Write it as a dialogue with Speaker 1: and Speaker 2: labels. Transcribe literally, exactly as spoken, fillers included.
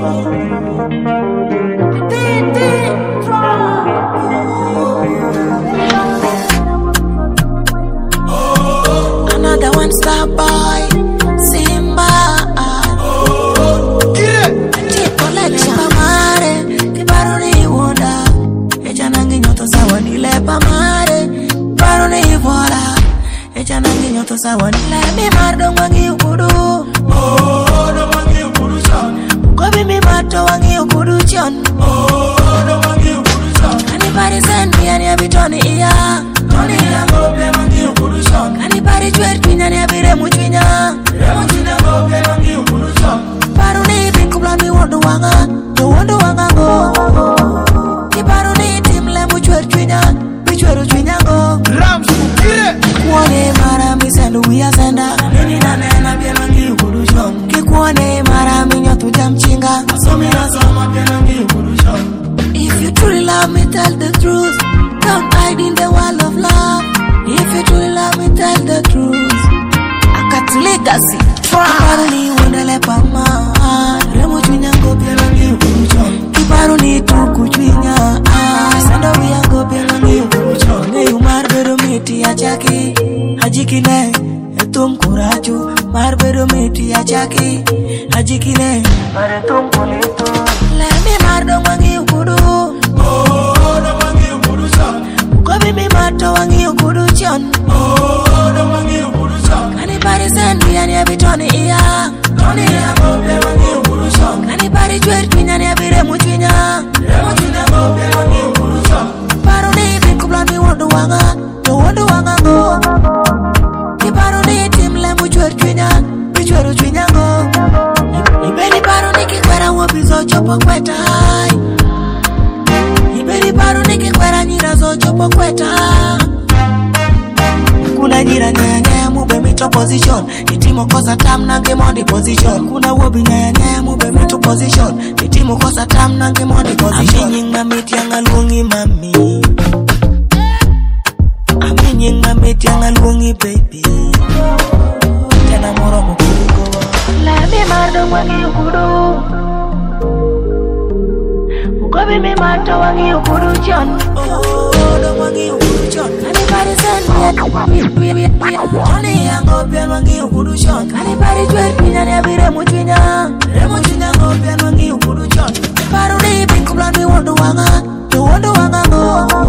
Speaker 1: Another one star boy, Simba. Ati collection mare, kibaro ni wonda. Echa nangi nyoto sawa nile pamare, kibaro ni vola. Echa nangi nyoto sawa nile mi mardo wangi ukudu. Oh, do wangi ukudu chon. Kobi mi mato wangi ukudu chon. Oh, do wangi ukudu chon. Anybody send me any abitoni iya. Tony ya gobe wangi ukudu chon. Anybody jwer twinya ni abire mutwinya. Remo twinya gobe wangi ukudu chon. Paro ni binkubla mi wondo wanga, do wondo wanga go. Ki paro ni timle mu jwer twinya, mi jweru twinya go.
Speaker 2: Rams kire.
Speaker 1: Kuone mara mi sendu ya senda. Nini na nena bien wangi ukudu chon. Ki kuone mara mi nyotu jam chinga. Asomi na sama bien wangi ukudu chon. If you truly love me, tell the truth. Don't hide in the wall of love. If you truly love me, tell the truth. I got legacy. Kiparu ni wondele pama. Remo chwinya ngo pia wangi ukuruchon. Kiparu ni tuku chwinya. Sendo wiyango pia wangi ukuruchon. Neyu marbedo miti ya chaki. Hajikile etum kuraju. Marbedo miti ya chaki. Hajikile maretum kulitu. Lemi mardo wangi ukudu. Oh, do wangi ukudu chon. Kobi mi mato wangi ukudu chon. Oh, do wangi ukudu chon. Anybody send me any abitoni iya. Tony ya gobe wangi ukudu chon. Anybody jwer twinya ni abire mutwinya. Remo twinya gobe wangi ukudu chon. Paro ni binkubla mi wondo wanga, do wondo wanga go. Ki paro ni timle mu jwer twinya, mi jweru twinya go. Ibeni paro ni kikwera wobizo chopo kweta. Ibeni paro ni kikwera nyira zo chopo kweta. Kuna nyira nyaya nyaya mube mito position. Itimo kosa tam nange mondi position. Kuna wobi nyaya nyaya mube mito position. Itimo kosa tam nange mondi position. Aminying mamiti yang alungi mami. Aminying mamiti yang alungi baby. Tena moro mkugo. Lemi mardo wangi ukudu. Kobi mi mato wangi ukudu chon. Oh, do wangi ukudu chon. Anybody send me Tony ya ngobe wangi ukudu chon. Anybody jwer twinya ni abire mutwinya. Remo twinya ngobe wangi ukudu chon. Paro ni binkubla mi wondo wanga, do wondo wanga go.